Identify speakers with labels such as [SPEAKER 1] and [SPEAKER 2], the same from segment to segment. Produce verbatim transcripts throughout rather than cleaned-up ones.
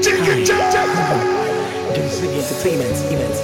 [SPEAKER 1] Entertainment, events.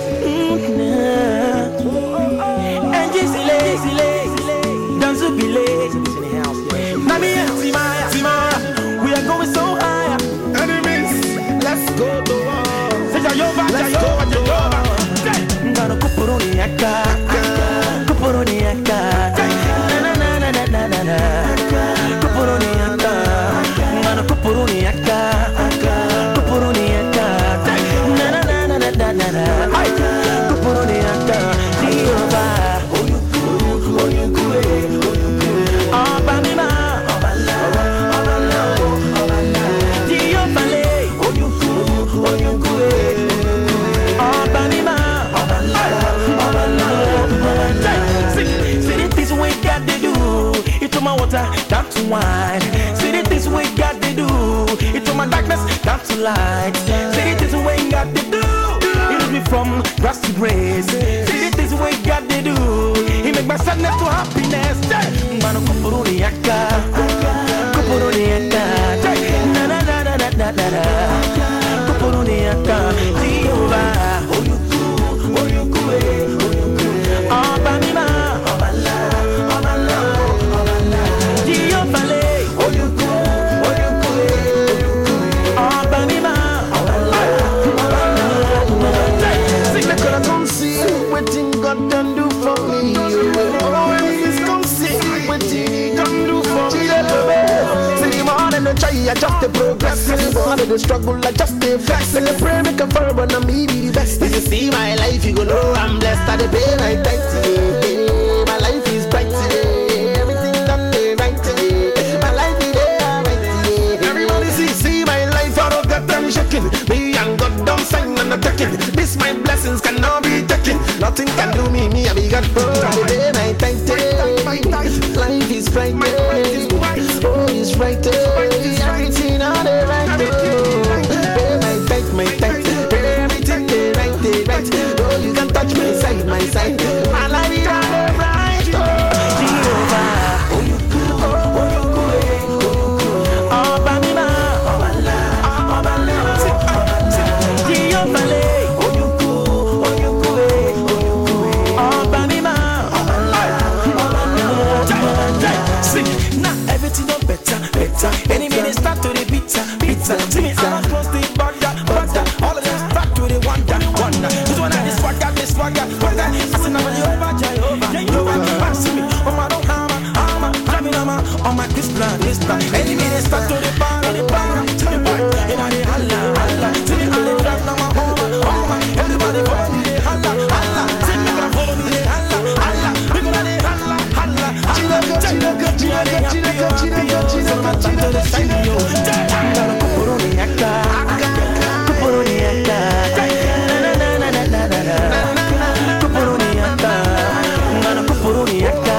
[SPEAKER 1] And just lazy, lazy, dance to be lazy. Nami and Timaya, Timaya, we are going so high. Enemies, let's go to war. Say Jayova, Jayova, Jayova. Ngano kupuruni yaka, kupuruni yaka. Na na na na na na na. Kupuruni yaka, ngano kupuruni yaka, kupuruni yaka. Na na na na na na na. Kupuruni yaka, Jayova. Oyuku, oyuku, oyuku. Obamima, obala, obala, obala. Jayova le, oyuku, oyuku, Obamima, obala, obala, obala. See, see the things we got to do. Into my water, down to wine. See the things we got to do. Into my darkness, down to light. See the things we got to do. It me from grass to grace. See the things we got to do. He make my sadness to happiness. Mano kupuruni yaka, kupuruni yaka. Na na na na na na na. Kupuruni yaka, Jayova. Oyuku, oyuku, oyuku. Obamima, obala, obala, obala. Jayova le, oyuku, oyuku, oyuku. Obamima, obala, obala, obala. Sing the chorus on see wetin God can do for me. Oh, enemies come see wetin He can do for me. See the morning the try, I just the progress. See the morning the struggle, I just the flex. See the pray make a firm, but I'm me be the best. If you see my life, you go know I'm blessed. I dey pay my tithe today. My life is bright today. Everything done dey right today. My life is there right today. Everybody see, see my life, I don't get them shaking. Me and God don't sign and attacking. This my blessings cannot be taken. Nothing can do me, me I be God. Oh, I dey pay my tithe today. Life is bright today. Oh, it's right today. Everything on the right today. Pay my tithe, my tithe. Everything dey right, dey right. Oh, you can touch my side, my side. My life is on the right. Jayova, oyuku, oyuku, oyuku. Obamima, obala, obala, obala. Jayova le, oyuku, oyuku, oyuku. Obamima, obala, obala, obala. Sing, now everything done better, better. Any minute start to the bitter, bitter. See me, I'm close to the border, border. All of them start to the wonder, wonder. This one I this swagger, this swagger, swagger. I say now Jayova, Jayova, Jayova. I see me, oh my don't hammer, hammer, climbing on my, on my this plan, this plan. Any minute start to the bar, the bar, to the bar. And I dey holla, holla. See me, I dey drive now my home, home. Everybody follow me, they holla, holla. See me, gonna follow me, they holla, holla. We gonna dey holla, holla. Chinaga, chinaga, chinaga, chinaga, chinaga, chinaga, chinaga, chinaga. Ngano kupuruni yaka, kupuruni yaka. Na na na na na na na. Kupuruni yaka, ngano kupuruni yaka,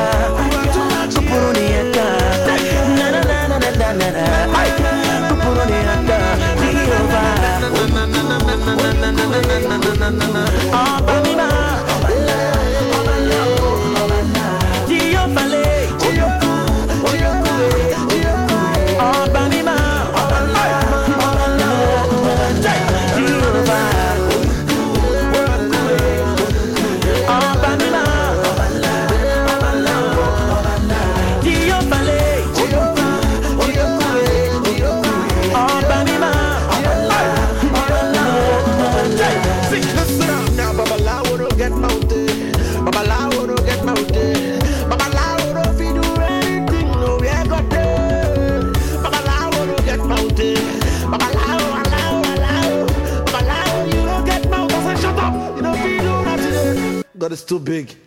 [SPEAKER 1] kupuruni yaka. Na na na na na na na. Kupuruni yaka, Jayova. Obamima, obala, obala, obala. Jayova le, oyuku, oyuku, oyuku. Obamima, obala, obala, obala. Jayova, oyuku, oyuku, oyuku. Obamima, obala, obala, obala. Jayova le, oyuku, oyuku, oyuku. Obamima, obala, obala, obala. Sing, listen up now, Babalawo don't get mounted. Babalawo don't get mounted. Babalawo don't fit do anything, no we ain't got there. Babalawo don't get mounted. Babalawo, allow, allow. Babalawo, you don't get mounted. I say shut up, you don't fit do nothing. God is too big.